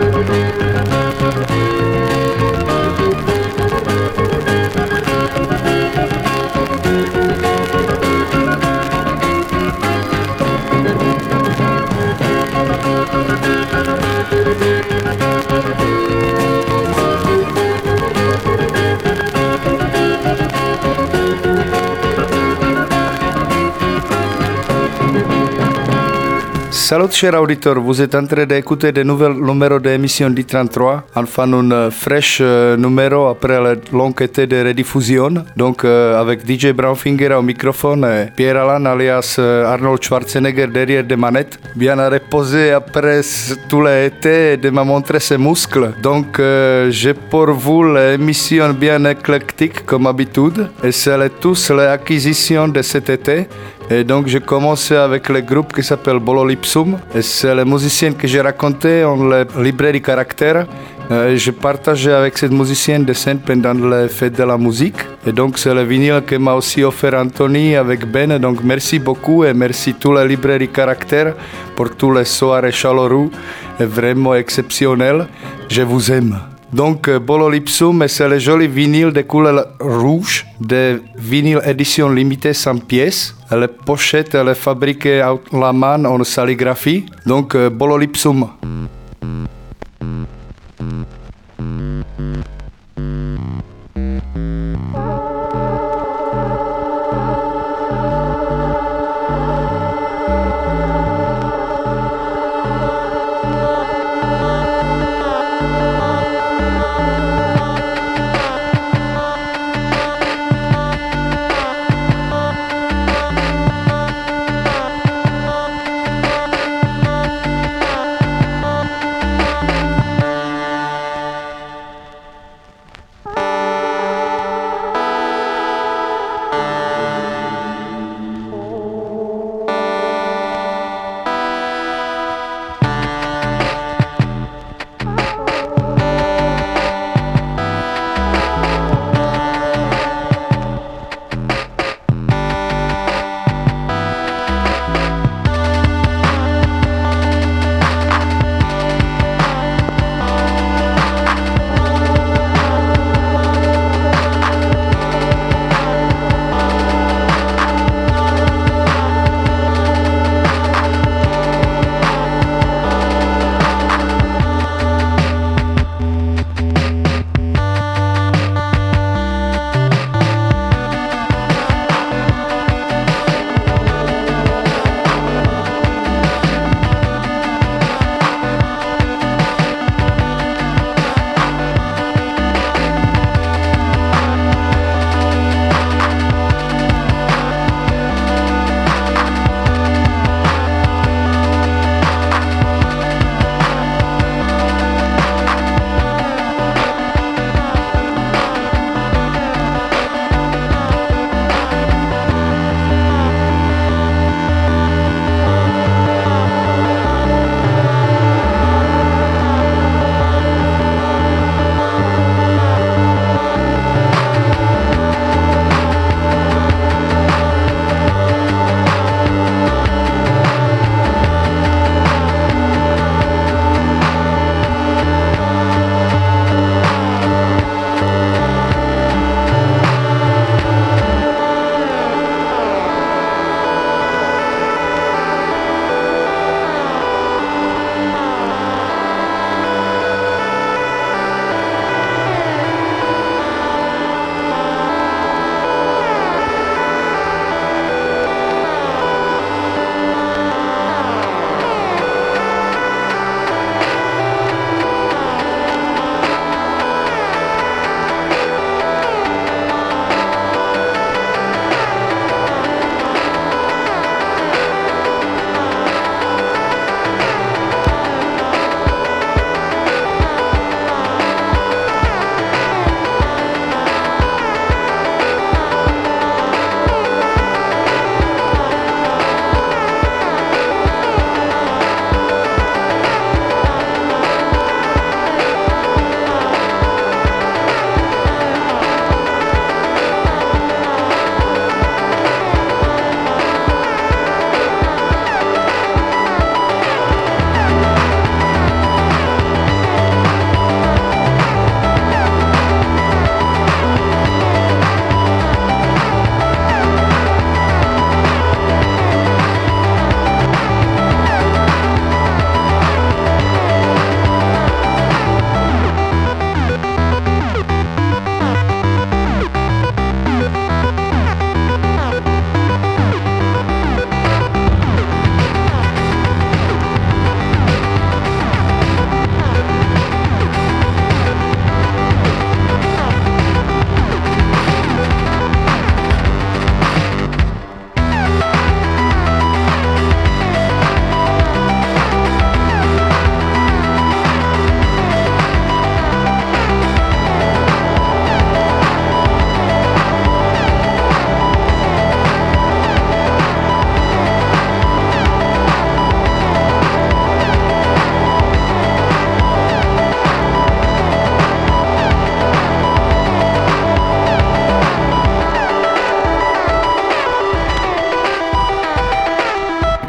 Salut chers auditeurs, vous êtes en train d'écouter de nouveaux numéros de l'émission D33, enfin un fresh numéro après le long été de rediffusion, donc avec DJ Brownfinger au microphone et Pierre Alan alias Arnold Schwarzenegger derrière des manettes, bien à reposer après tout l'été et de me montrer ses muscles. Donc j'ai pour vous l'émission bien éclectique comme d'habitude et c'est tous les acquisitions de cet été. Et donc j'ai commencé avec le groupe qui s'appelle Bololipsum et c'est les musiciens que j'ai raconté en la librairie Caractère. J'ai partagé avec cette musicienne des scènes pendant les fêtes de la musique et donc c'est le vinyle que m'a aussi offert Anthony avec Ben, donc merci beaucoup et merci toute la librairie Caractère pour tous les soirées chaleureux et vraiment exceptionnels. Je vous aime. Donc Bololipsum, c'est le joli vinyle de couleur rouge, de vinyle édition limitée 100 pièces. La pochette elle est fabriquée à la main en saligraphie. Donc Bololipsum.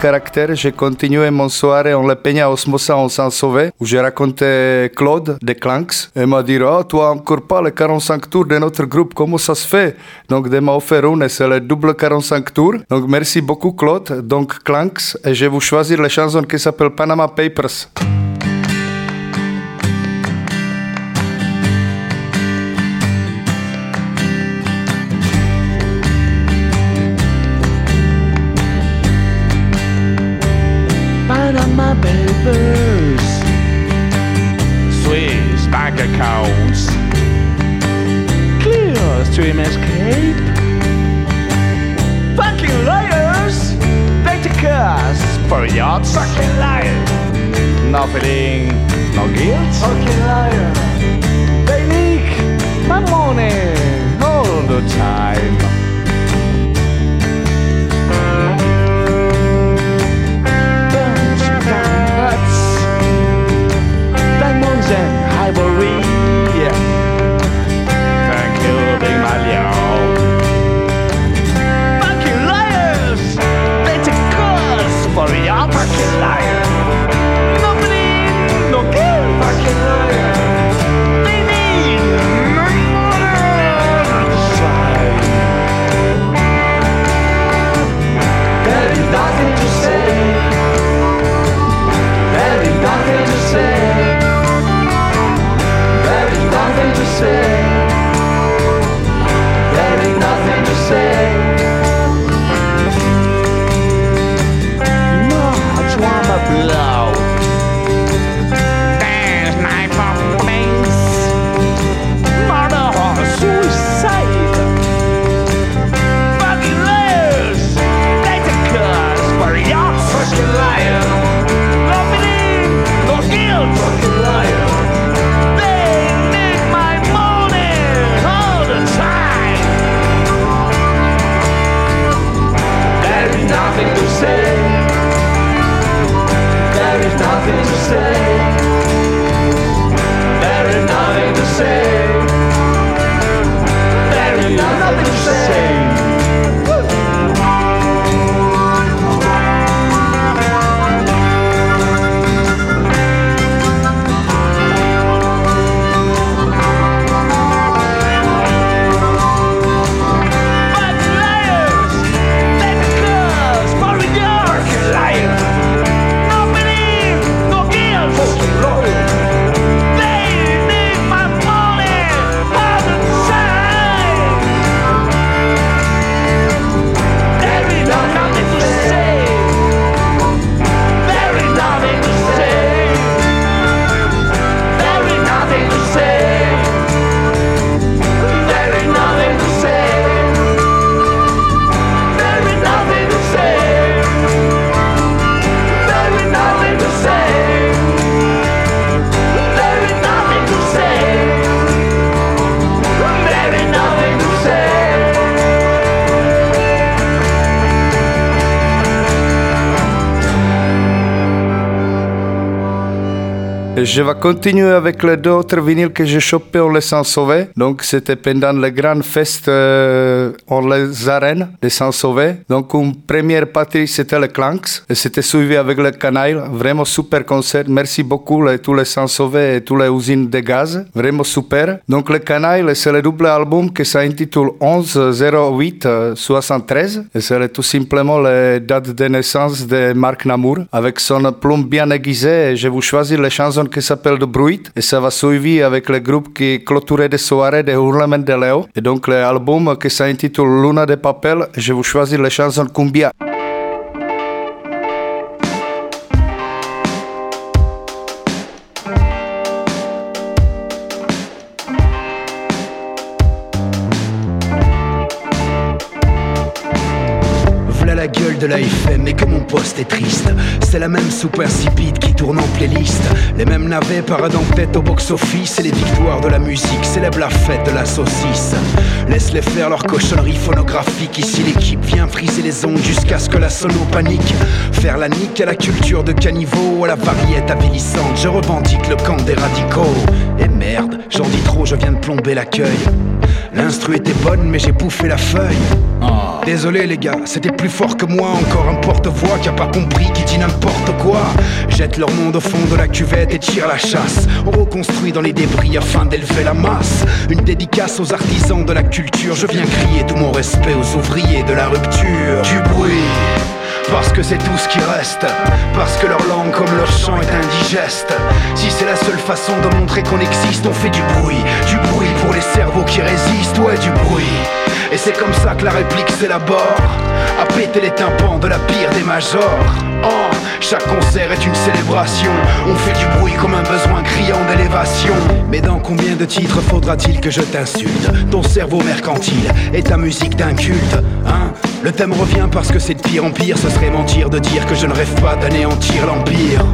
caractère, j'ai continué mon soirée en Le Peña Osmosa en Saint-Sauvé, où j'ai raconté Claude de Clanks. Et m'a dit, oh, toi encore pas les 45 tours de notre groupe, comment ça se fait? Donc, de m'a offert une, c'est le double 45 tours. Donc, merci beaucoup, Claude. Donc, Clanks, et je vais vous choisir la chanson qui s'appelle Panama Papers. Panama Papers, Swiss bank accounts, clear stream escape, fucking liars, they take us for yachts, fucking liars, no feeling, no guilt, fucking liar, they leak my money all the time. And ivory, thank you, Big Malion. Fucking liars, they take us for a yacht. Fucking liar, nobody, no guilt. Fucking liar, they need side. There is nothing to say. There is nothing to say. Nothing to say. There ain't nothing to say. No drama below. There's knife on the mains. Murder or suicide. Fucking liars. They take us for yachts. Fucking liar. No feeling, no guilt. Fucking liar. Nothing to say. There is nothing to say. There is nothing to say. There is nothing to say. Je vais continuer avec les deux autres vinyles que j'ai chopés en les Saint-Sauvé. Donc, c'était pendant les grandes fêtes en les arènes de Saint-Sauvé. Donc, une première partie, c'était le Clanks. Et c'était suivi avec le Canaille. Vraiment super concert. Merci beaucoup tous les Saint-Sauvé et tous les usines de gaz. Vraiment super. Donc, le Canaille, c'est le double album qui s'intitule 11-08-73. Et c'est tout simplement la date de naissance de Marc Namour. Avec son plume bien aiguisée. Et je vous choisis les chansons qui s'appelle The Bruit et ça va suivre avec le groupe qui clôturait des soirées de Hurlement de Léo et donc l'album qui s'intitule Luna de Papel. Je vous choisis les chansons Cumbia. La gueule de la FM, mais que mon poste est triste. C'est la même soupe insipide qui tourne en playlist. Les mêmes navets paradent en tête au box-office. Et les victoires de la musique célèbrent la fête de la saucisse. Laisse-les faire leur cochonnerie phonographique. Ici l'équipe vient friser les ondes jusqu'à ce que la sono panique. Faire la nique à la culture de caniveau, à la variette avilissante. Je revendique le camp des radicaux. Et merde, j'en dis trop, je viens de plomber l'accueil. L'instru était bonne mais j'ai bouffé la feuille. Désolé les gars, c'était plus fort que moi. Encore un porte-voix qui a pas compris, qui dit n'importe quoi. Jette leur monde au fond de la cuvette et tire la chasse. On reconstruit dans les débris afin d'élever la masse. Une dédicace aux artisans de la culture. Je viens crier tout mon respect aux ouvriers de la rupture. Du bruit, parce que c'est tout ce qui reste. Parce que leur langue comme leur chant est indigeste. Si c'est la seule façon de montrer qu'on existe, on fait du bruit. Du bruit pour les cerveaux qui résistent, ouais du bruit. Et c'est comme ça que la réplique s'élabore, à péter les tympans de la pire des majors. Oh, chaque concert est une célébration. On fait du bruit comme un besoin criant d'élévation. Mais dans combien de titres faudra-t-il que je t'insulte? Ton cerveau mercantile et ta musique d'un culte, hein? Le thème revient parce que c'est de pire en pire. Ce serait mentir de dire que je ne rêve pas d'anéantir l'empire.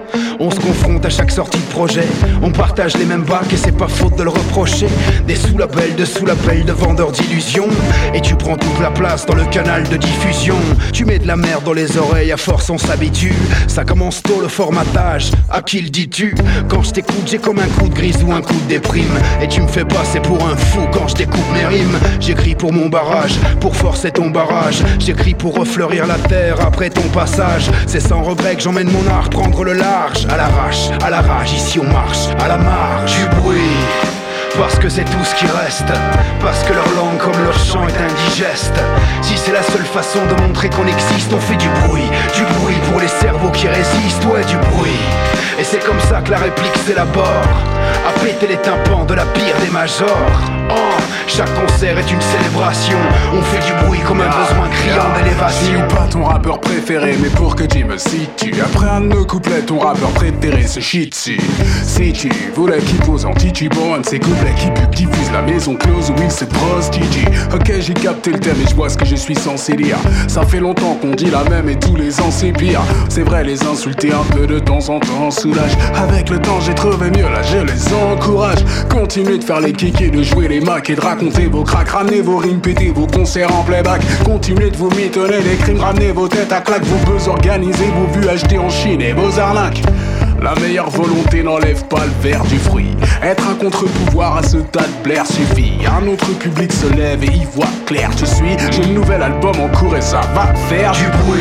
On se confronte à chaque sortie de projet. On partage les mêmes bacs et c'est pas faute de le reprocher. Des sous-labels de vendeurs d'illusions. Et tu prends toute la place dans le canal de diffusion. Tu mets de la merde dans les oreilles, à force on s'habitue. Ça commence tôt le formatage, à qui le dis-tu? Quand je t'écoute j'ai comme un coup de grise ou un coup de déprime. Et tu me fais passer pour un fou quand je découpe mes rimes. J'écris pour mon barrage, pour forcer ton barrage. J'écris pour refleurir la terre après ton passage. C'est sans regret que j'emmène mon art prendre le large. À l'arrache, à la rage, ici on marche, à la marge. Du bruit, parce que c'est tout ce qui reste. Parce que leur langue comme leur chant est indigeste. Si c'est la seule façon de montrer qu'on existe, on fait du bruit. Du bruit pour les cerveaux qui résistent, ouais du bruit. Et c'est comme ça que la réplique s'élabore, à péter les tympans de la pire des majors. Oh, chaque concert est une célébration. On fait du bruit comme un besoin criant d'élévation. Je suis pas ton rappeur préféré, mais pour que tu me situes, après un de nos couplets, ton rappeur préféré se chie dessus. Si tu voulais qu'il pose en titubant un de ces couplets qui pub, qui fuse la maison close où il se prostitue. Ok, j'ai capté le thème et je vois ce que je suis censé dire. Ça fait longtemps qu'on dit la même et tous les ans c'est pire. C'est vrai, les insulter un peu de temps en temps soulage. Avec le temps j'ai trouvé mieux, là je les encourage. Continuez de faire les kikis, de jouer les macs et de raconter vos cracks. Ramenez vos rimes, pétez vos concerts en playback. Continuez de vous mitonner des crimes, ramenez vos têtes à claque. Vos buzz organisés, vos vues achetées en Chine et vos arnaques. La meilleure volonté n'enlève pas le verre du fruit. Être un contre-pouvoir à ce tas de blaire suffit. Un autre public se lève et y voit clair. J'ai un nouvel album en cours et ça va faire du bruit.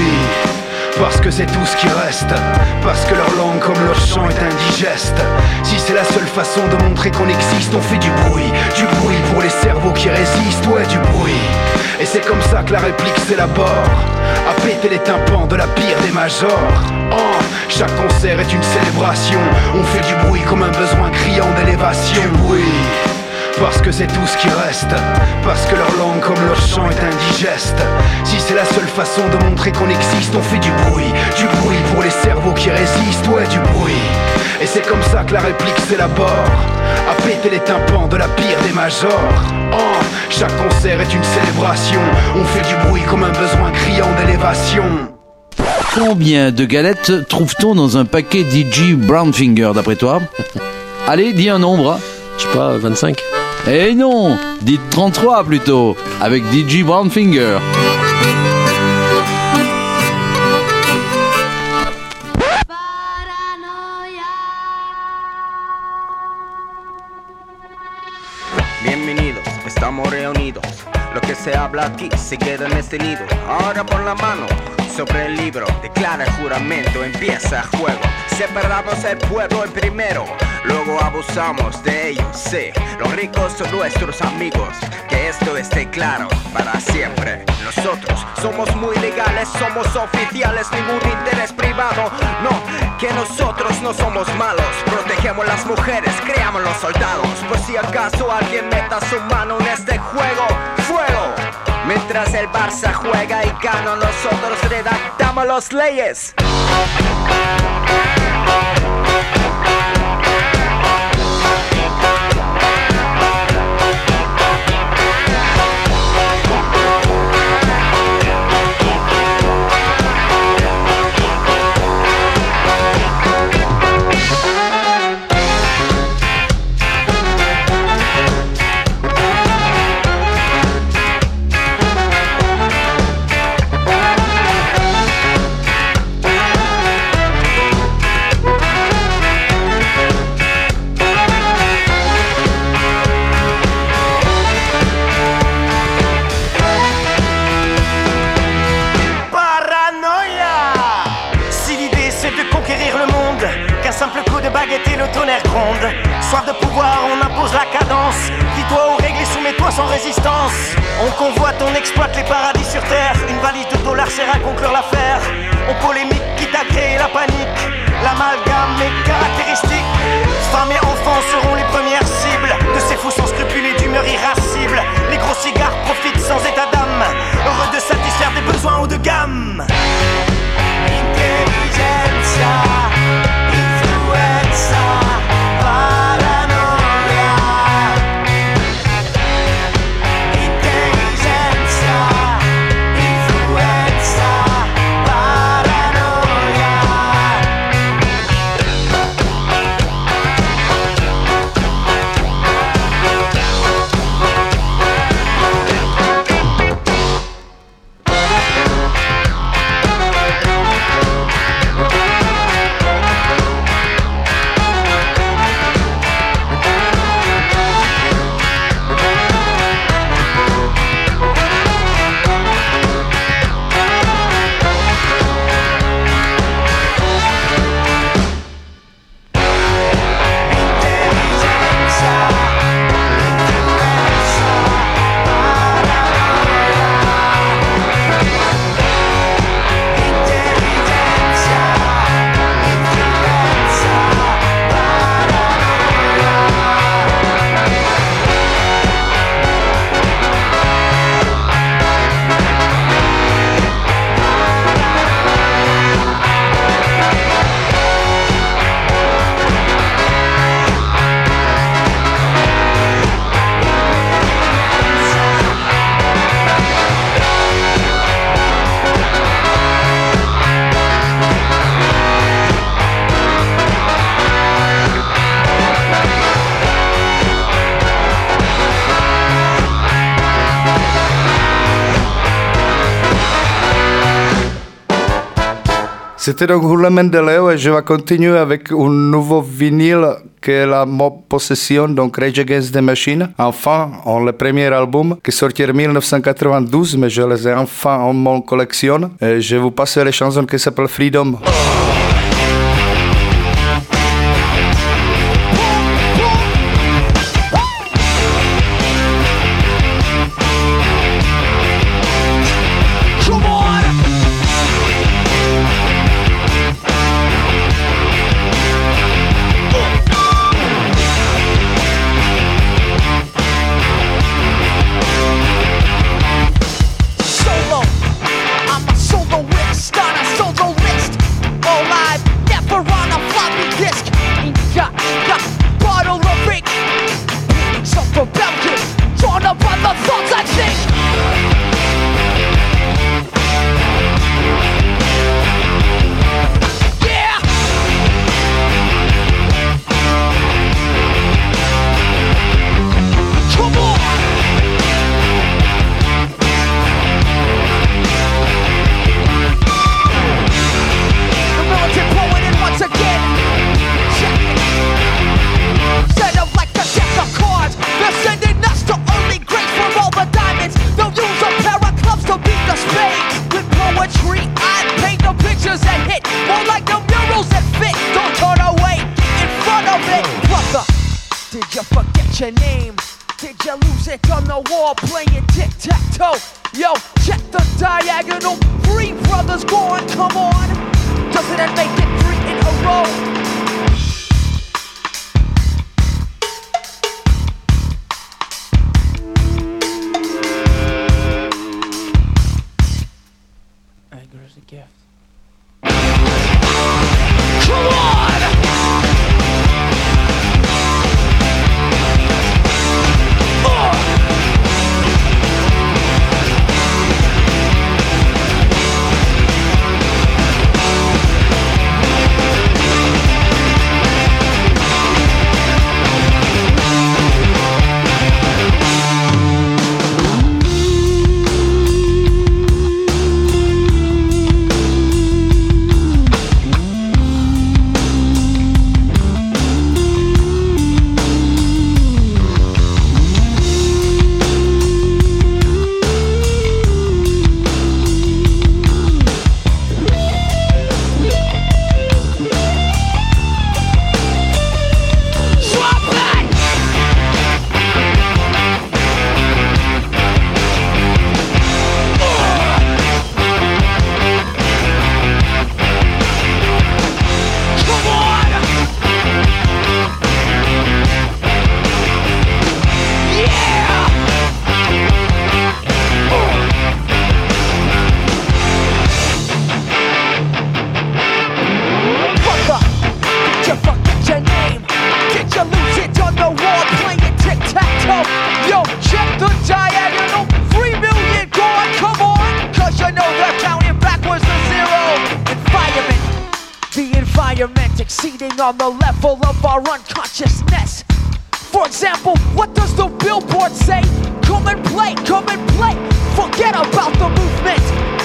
Parce que c'est tout ce qui reste. Parce que leur langue comme leur chant est indigeste. Si c'est la seule façon de montrer qu'on existe, on fait du bruit. Du bruit pour les cerveaux qui résistent, ouais du bruit. Et c'est comme ça que la réplique s'élabore, à péter les tympans de la pire des majors. Oh, chaque concert est une célébration. On fait du bruit comme un besoin criant d'élévation. Du bruit, parce que c'est tout ce qui reste. Parce que leur langue comme leur chant est indigeste. Si c'est la seule façon de montrer qu'on existe, on fait du bruit. Du bruit pour les cerveaux qui résistent, ouais du bruit. Et c'est comme ça que la réplique s'élabore, à péter les tympans de la pire des majors. Oh, chaque concert est une célébration. On fait du bruit comme un besoin criant d'élévation. Combien de galettes trouve-t-on dans un paquet DJ Brownfinger d'après toi? Allez, dis un nombre. Je sais pas, 25. Eh non, dites 33 plutôt, avec DJ Brownfinger. Bienvenidos, estamos reunidos. Lo que se habla aquí se queda en este nido. Ahora pon la mano sobre el libro, declara el juramento, empieza el juego. Separamos el pueblo en primero, luego abusamos de ellos, sí. Los ricos son nuestros amigos, que esto esté claro para siempre. Nosotros somos muy legales, somos oficiales, ningún interés privado. No, que nosotros no somos malos, protegemos las mujeres, creamos los soldados. Por si acaso alguien meta su mano en este juego, fuego. Mientras el Barça juega y gana, nosotros redactamos las leyes. gaieté, le tonnerre gronde. Soif de pouvoir, on impose la cadence. Dis-toi ou régler, soumets-toi sans résistance. On convoite, on exploite les paradis sur terre. Une valise de dollars sert à conclure l'affaire. On polémique, quitte à créer la panique. L'amalgame est caractéristique. Femmes et enfants seront les premières cibles de ces fous sans scrupules et d'humeur irascible. Les gros cigares profitent sans état d'âme, heureux de satisfaire des besoins haut de gamme. Intelligenza, influenza, paranoia. Intelligenza, influenza, paranoia. C'était donc Julio Mendeleo et je vais continuer avec un nouveau vinyle qui est la possession, donc Rage Against the Machine. Enfin, le premier album qui est sorti en 1992, mais je les ai enfin en mon collection. Et je vous passe les chansons qui s'appellent Freedom. Your name, did you lose it on the wall playing tic-tac-toe? Yo, check the diagonal, 3 brothers gone, come on. Doesn't it make it 3 in a row? Anger is a gift. Come on! the environment, exceeding on the level of our unconsciousness. For example, what does the billboard say? Come and play, forget about the movement.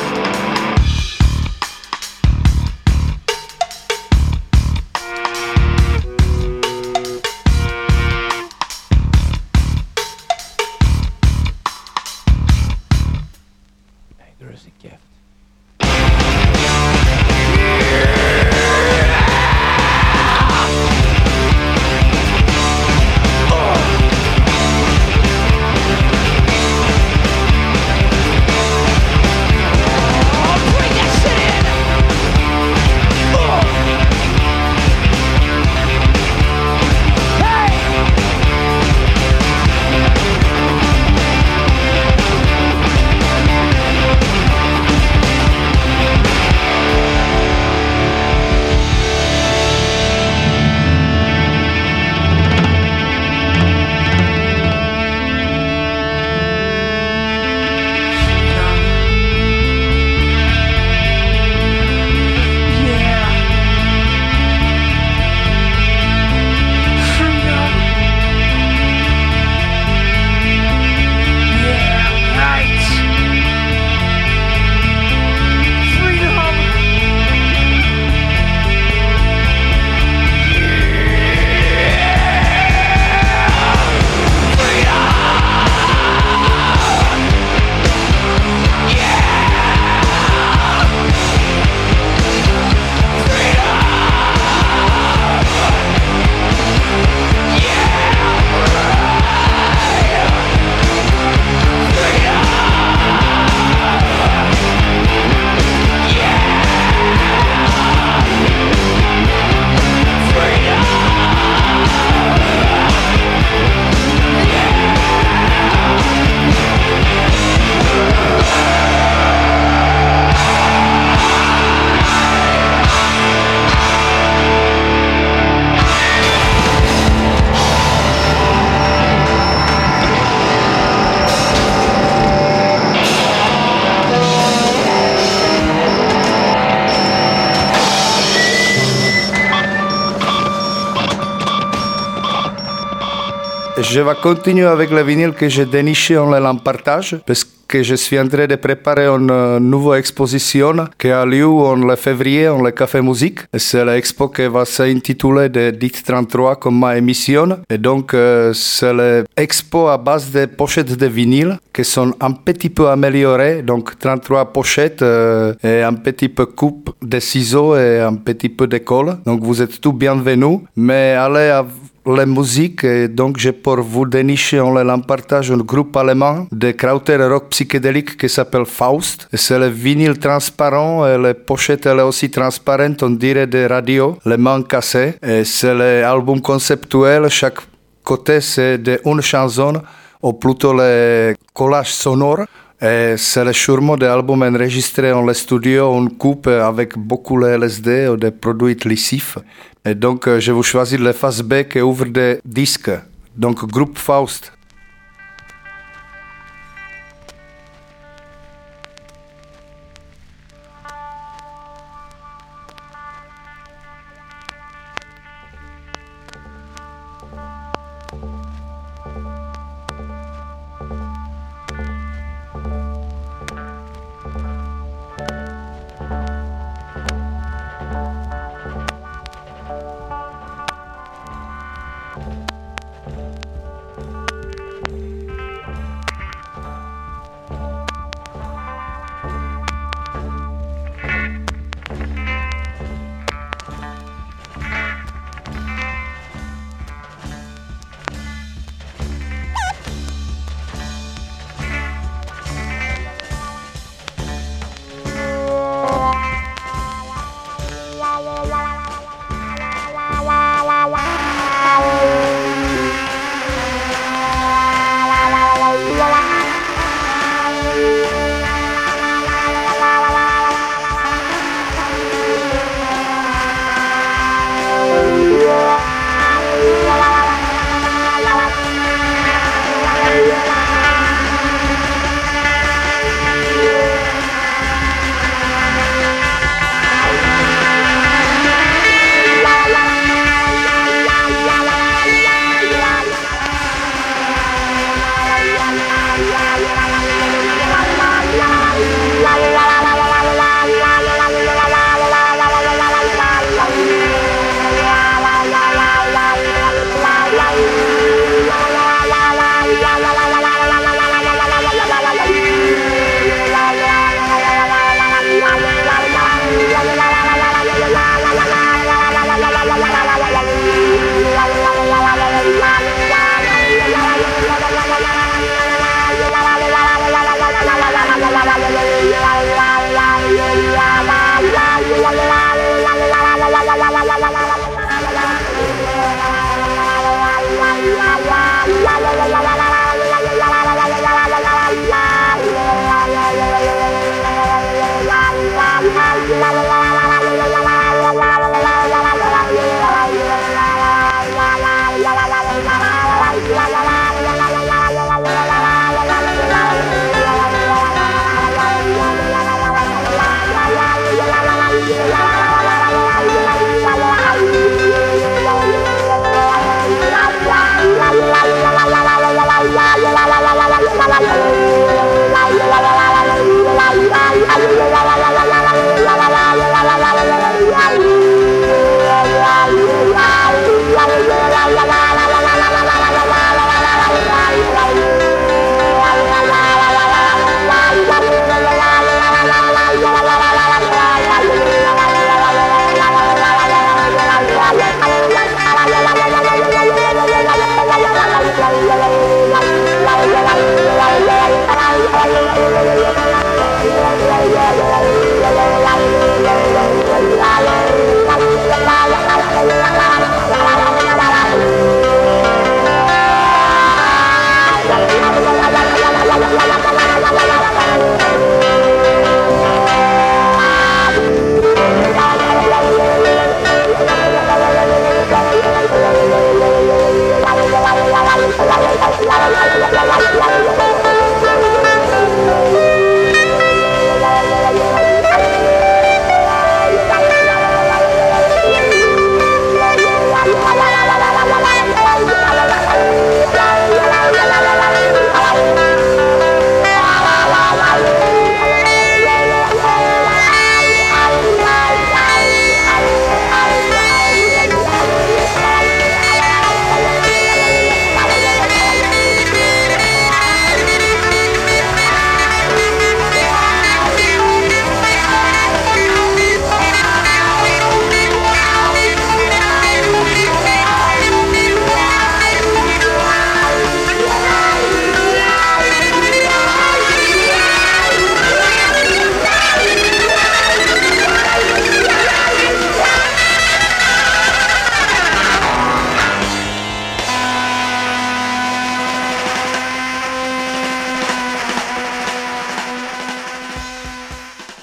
There is a gift. Je vais continuer avec le vinyle que j'ai déniché en le partage parce que je suis en train de préparer une nouvelle exposition qui a lieu en le février en le Café Musique. C'est l'expo qui va s'intituler de DIT 33 comme ma émission. Et donc, c'est l'expo à base de pochettes de vinyle qui sont un petit peu améliorées. Donc, 33 pochettes et un petit peu coupe de ciseaux et un petit peu de colle. Donc, vous êtes tous bienvenus. Mais allez à la musique, et donc j'ai pour vous dénicher en le partage un groupe allemand de krauter rock psychédélique qui s'appelle Faust. C'est le vinyle transparent et les pochettes elle est aussi transparente, on dirait des radios, les mains cassées. Et c'est l'album conceptuel, chaque côté c'est une chanson ou plutôt le collage sonore. Et c'est le charme de l'album enregistré en le studio, on coupe avec beaucoup de LSD ou des produits lissifs. Et donc, je vais choisir le face B qui ouvre des disques. Donc, groupe Faust.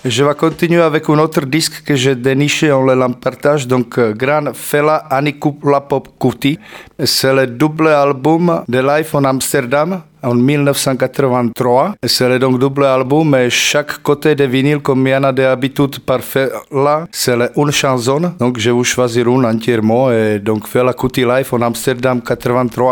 Je vais continuer avec un autre disque que j'ai déniché en le partage, donc Grand Fela Anikulapo Kuti. C'est le double album de Live en Amsterdam en 1983. C'est le donc double album et chaque côté de vinyle, comme il y en a d'habitude par Fela, c'est une chanson. Donc je vais choisir une entièrement et donc Fela Kuti Live en Amsterdam 83.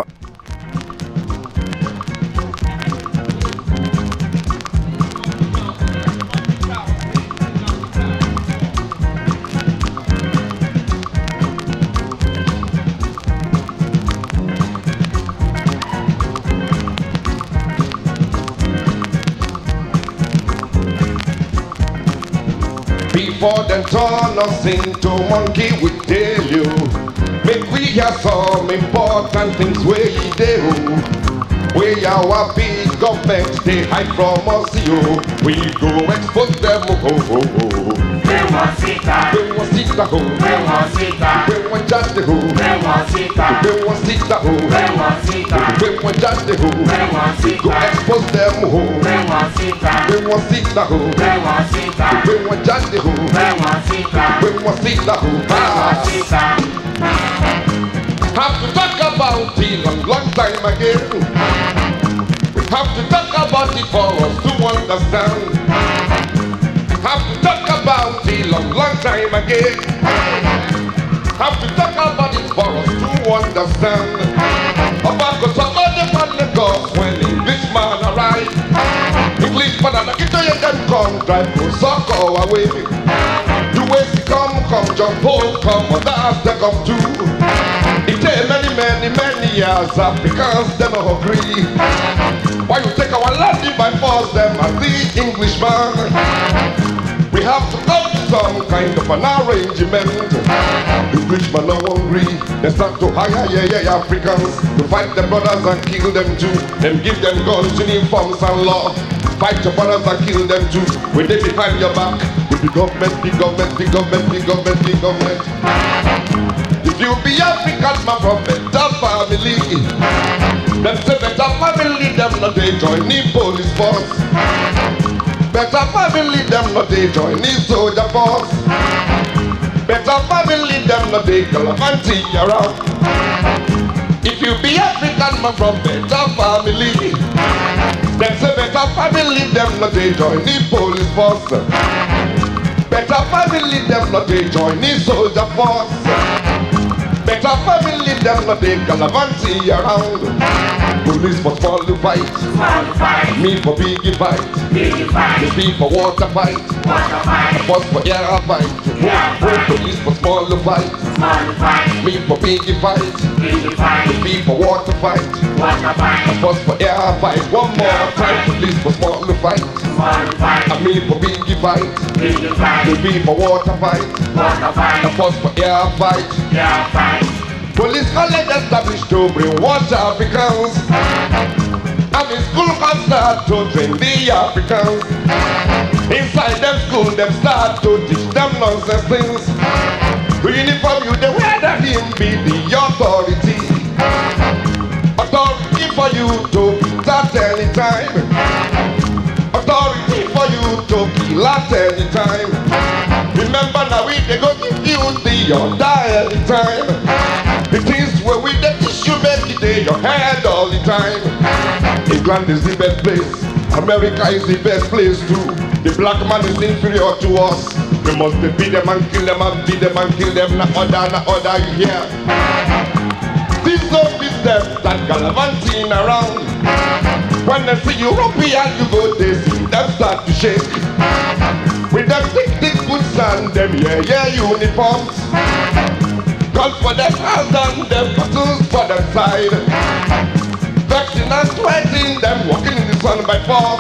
Before them turn us into monkey, we tell you, make we hear some important things we do. We our big government, they hide from us, you. We go expose them, We want Sita, we want Sita, we want Sita, we want Justice, we want Sita, we want Sita, we want Sita, we want Justice, we want Sita, go expose them, we want Sita, we want Sita, we want Sita, we want Justice, we want Sita, we want Sita, Sita. Have to talk about it a long time again. We have to talk about it for us to understand. Have to talk about it a long time again. Have to talk about it for us to understand. About the other man the gods when Englishman arrive. Englishman and the guitar you can come drive go suck away. The ways he come jump hole, come others they come too. It take many years Africans them not agree. Why you take our land by force them as the Englishman? We have to come to some kind of an arrangement. Englishmen are hungry, they start to hire Africans to fight their brothers and kill them too. Them give them guns, uniforms and law. Fight your brothers and kill them too. When they behind your back, with the government. If you be African man from better family, them say better family, them not they join the police force. Better family, them not they join the soldier force. Better family, them not they galavanty around. If you be African man from better family, them say better family, them not they join the police force. Better family, them not they join the soldier force. Better family, them not they galavanty around. Police for small to fight, me for biggie fight, the be for water fight, boss for air fight. Police for small to fight, me for biggie fight, the be for water fight, boss for air fight. One more time, police for small to fight, and me for biggie fight, the be for water fight, the boss for air fight. Police college established to bring water Africans, and in school can start to train the Africans. Inside them school, them start to teach them nonsense things. The uniform you they wear that him be the authority. Authority for you to beat at any time. Authority for you to kill at any time. Remember now we they go give you the order any time. The things where we the tissue make it in your head all the time. England is the best place, America is the best place too. The black man is inferior to us. We must beat them and kill them and beat them and kill them. Not order, you hear? This don't be them that gallivanting around. When they see European, you go they see them start to shake. With them thick boots and them uniforms. Call for them hands and them buttons for them side. Vexing and sweating, them walking in the sun by force.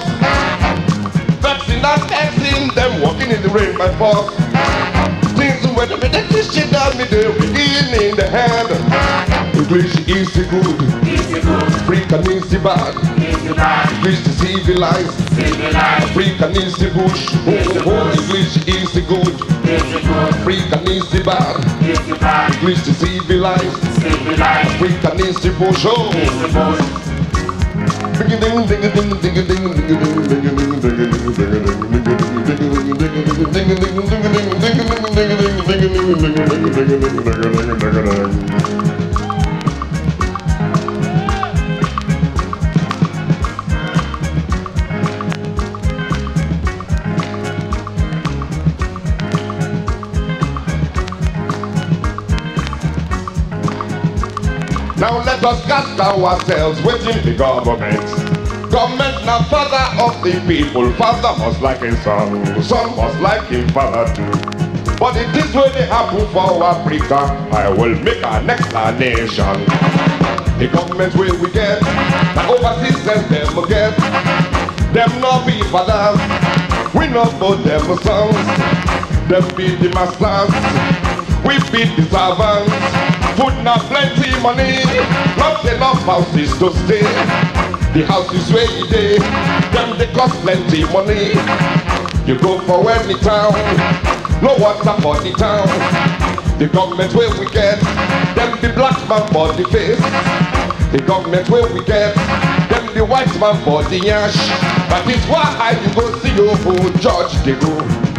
Vexing and vexing, them walking in the rain by force. Things when they make this shit down me, they begin in the hand. English is the good, African is the bad. English is civilized, African is the bush. English is the good, African is the bad. English is civilized, African is the bush. Now let us cast ourselves within the government. Government now father of the people. Father must like his son. Son must like his father too. But it is when they happen for Africa, I will make an explanation. The government where we get, the overseas send them get. Them not be fathers, we not both them sons. Them be the masters, we be the servants. Food not plenty money, not enough houses to stay. The houses where you day, them they cost plenty money. You go for any town, no water for the town. The government where we get, them the black man for the face. The government where we get, them the white man for the ash. That is why you go see your judge they go.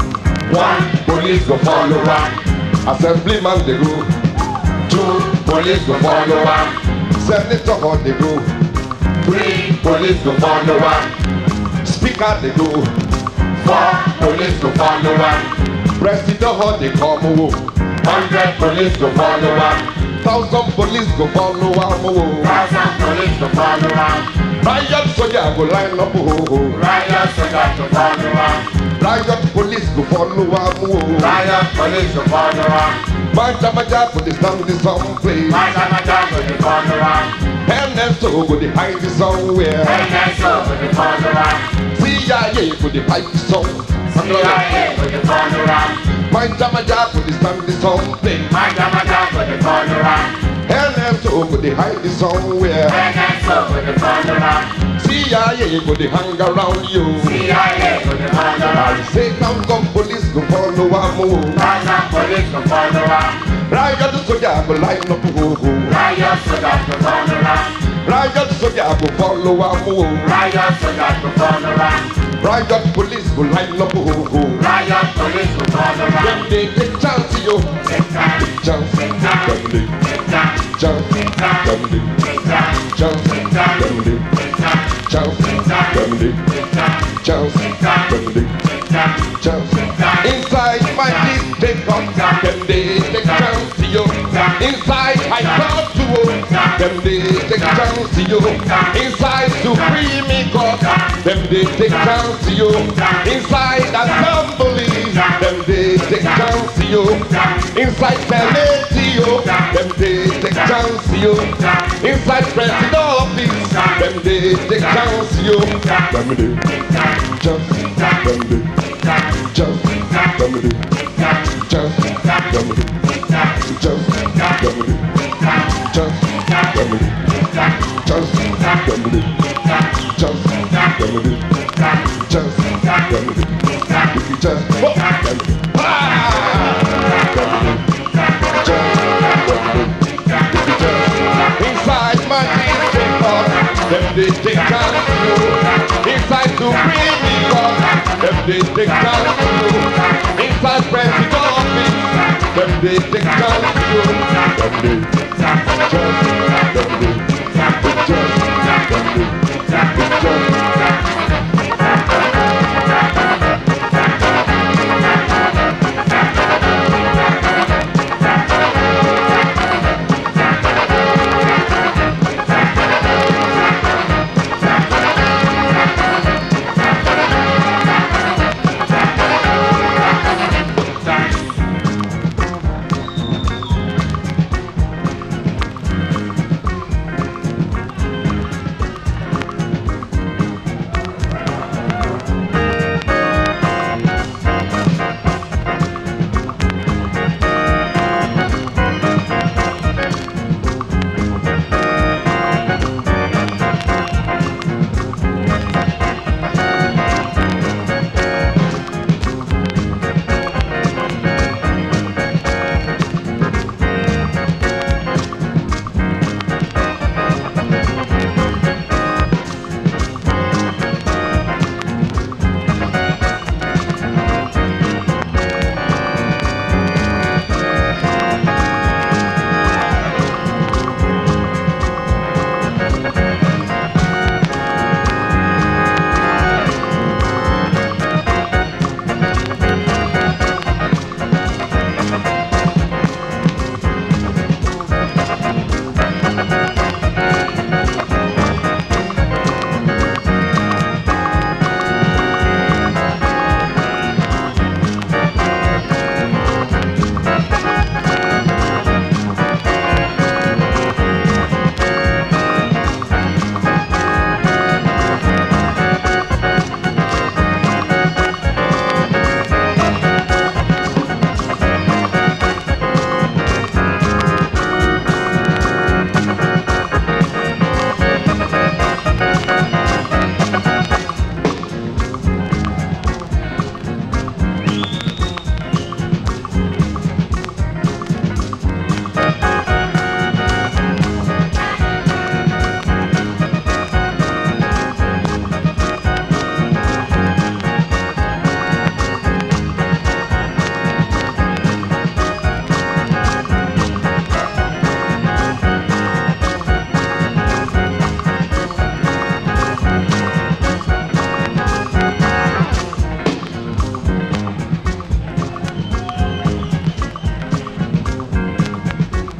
One police go follow one, assemblyman they go. Two police go follow one, senator how they go. Three police go follow one, speaker they go. Four police go follow one, president how they come over. 100 police go follow one, 1,000 police go follow one. 1,000 police go follow one. Riot soldier go line up. Riot soldier go follow one. Riot police go follow one. Riot police go follow one. Maja go dey stand the song play. Maja go dey follow one. NSO go dey hide the somewhere. NSO go dey follow one. CIA go dey hide the song. CIA go dey follow one. Maja go dey stand the song play. Maja go dey follow one. NSO go dey hide the somewhere. NSO go dey follow one. CIA go dey hang around you. CIA go dey hang around. Satan come police go follow one. Satan police go follow one. Riot soldier go line up. Riot soldier go follow one. Riot soldier go follow one. Riot soldier go follow one. Riot police go line up. Riot police go follow one. When they take chance to you, take chance, them they chance, them they chance, them they chance, them they chance, them they chance. Inside my district, them they take chance to you. Inside I come to you, them they take chance to you. Inside Supreme Court, them they take chance to you. Inside Assembly, them they take chance to you. Inside Senate, them they take chance to you. Inside President office, them they take chance to you. Them they chance, them they chance, them they chance, them they chance, them they chance, them they chance, them they chance, them they chance, them they if you just them inside my district, them they take chance to you. Inside Supreme Court, them they take chance to you. Inside President office, them they take chance to you. Them they chance, them they chance, them they chance.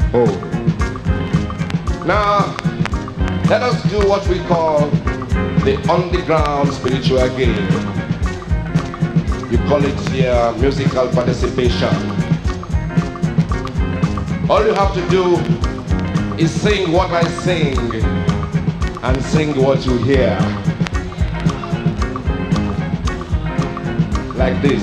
Oh. Now, let us do what we call the underground spiritual game. You call it here musical participation. All you have to do is sing what I sing and sing what you hear. Like this.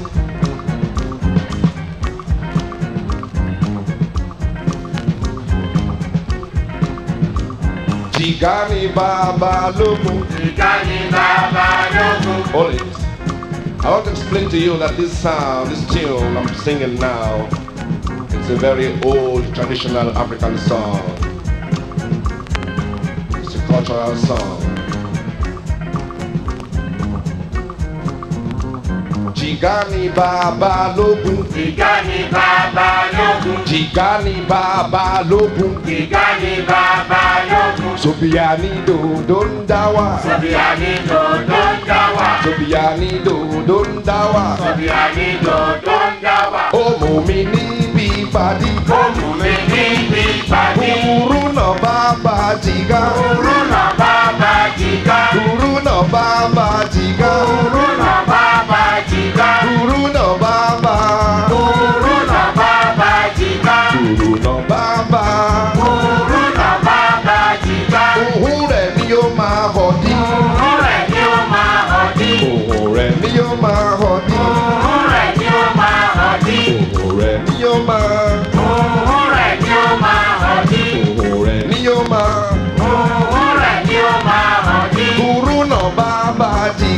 Jigani Baba Logo. Jigani Baba Logo. Hold it. I want to explain to you that this sound, this tune I'm singing now, it's a very old traditional African song. It's a cultural song. Jigani Baba Logo. Jigani Baba Logo. Jigani Baba Logo. Jigani Baba Logo. Sobiani do Dondawa. Sobiani do Dondawa. Sobiani do Dondawa. Sobiani do Dondawa. Omo mini bibadi. Omo mini bibadi. Guru no Baba Jiga. Guru no Baba Jiga. Guru no Baba Jiga. Guru no Baba Jiga. Guru no Baba. Guru no Baba Jiga. Guru no Baba. Guru no Baba Jiga. Ure mi o ma hodi. Ure mi o ma hodi. Ure mi o ma hodi. Ure mi o ma hodi. Ure mi o ma. Ure mi o ma hodi. Ure mi o ma. Ure mi o ma hodi. Guru no Baba Jiga.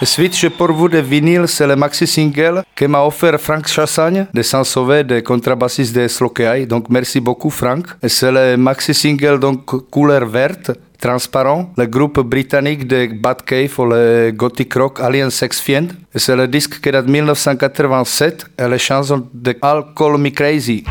Suite, j'ai pour vous des vinyles, c'est le maxi single que m'a offert Frank Chassagne de Saint-Sauvé, de contrebassiste de Slokeai. Donc merci beaucoup Frank. Et c'est le maxi single donc couleur verte, transparent, le groupe britannique de Bad Cave ou le gothic rock Alien Sex Fiend. Et c'est le disque qui date de 1987 et les chansons de All Call Me Crazy.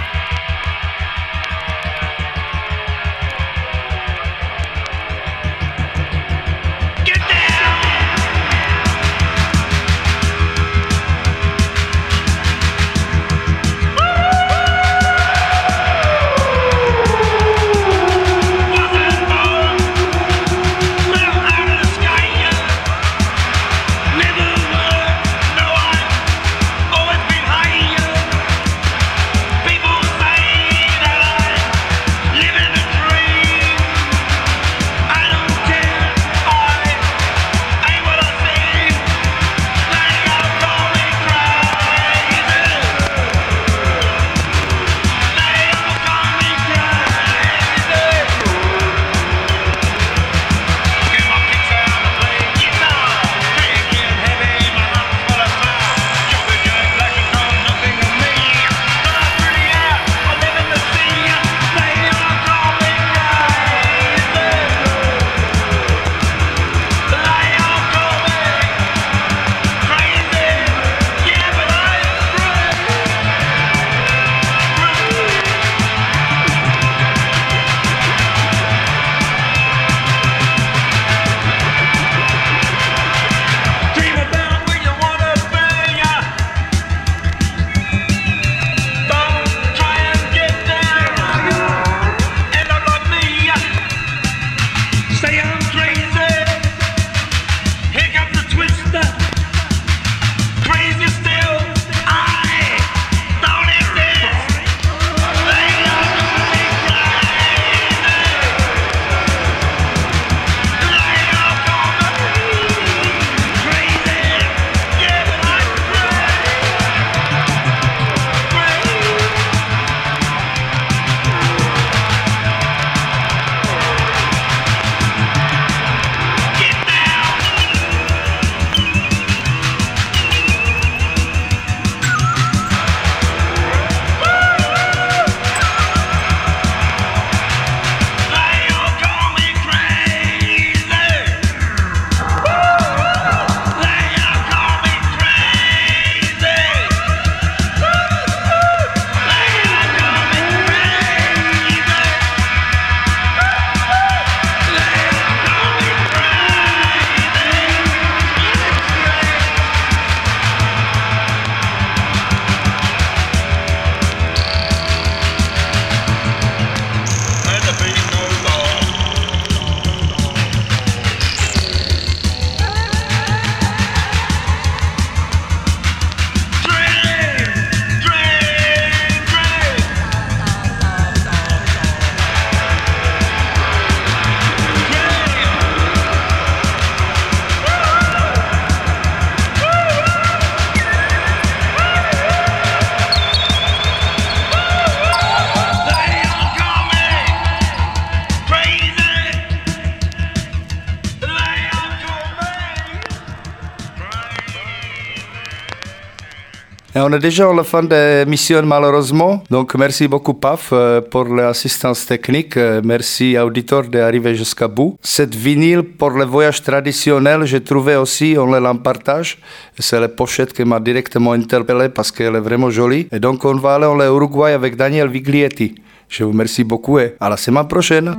Et on est déjà à la fin de l'émission malheureusement, donc merci beaucoup Paf pour l'assistance technique, merci auditeurs d'arriver jusqu'à bout. Cette vinyle pour le voyage traditionnel, j'ai trouvé aussi, on le partage, c'est la pochette qui m'a directement interpellé parce qu'elle est vraiment jolie. Et donc on va aller en Uruguay avec Daniel Viglietti. Je vous remercie beaucoup et à la semaine prochaine.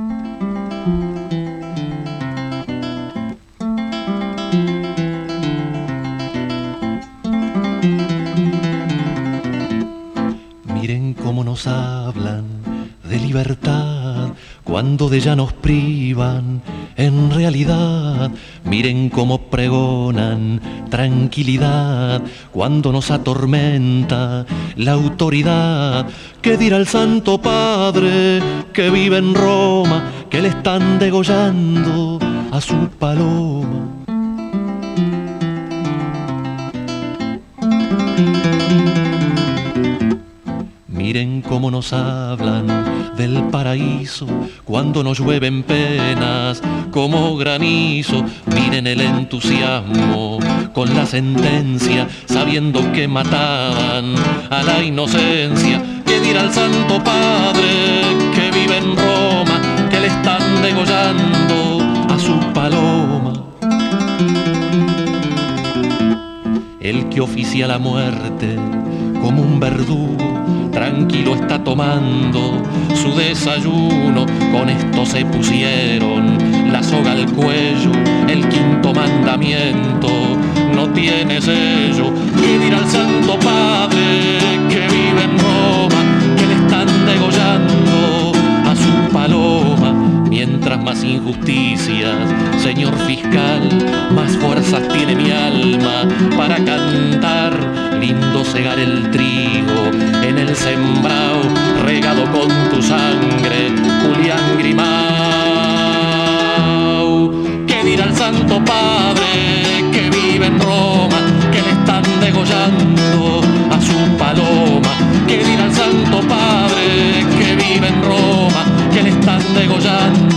Cómo nos hablan de libertad cuando de ella nos privan. En realidad, miren cómo pregonan tranquilidad cuando nos atormenta la autoridad. ¿Qué dirá el Santo Padre que vive en Roma, que le están degollando a su paloma? Miren cómo nos hablan del paraíso, cuando nos llueven penas como granizo. Miren el entusiasmo con la sentencia, sabiendo que mataban a la inocencia. ¿Qué dirá el Santo Padre que vive en Roma, que le están degollando a su paloma? El que oficia la muerte como un verdugo, tranquilo está tomando su desayuno. Con esto se pusieron la soga al cuello, el quinto mandamiento no tiene sello. ¿Qué dirá el Santo Padre que vive en Roma, que le están degollando a su paloma? Mientras más injusticias, señor fiscal, más fuerzas tiene mi alma para cantar. Lindo segar el trigo en el sembrado, regado con tu sangre, Julián Grimau. ¿Qué dirá el Santo Padre que vive en Roma, que le están degollando a su paloma? ¿Qué dirá el Santo Padre que vive en Roma, que le están degollando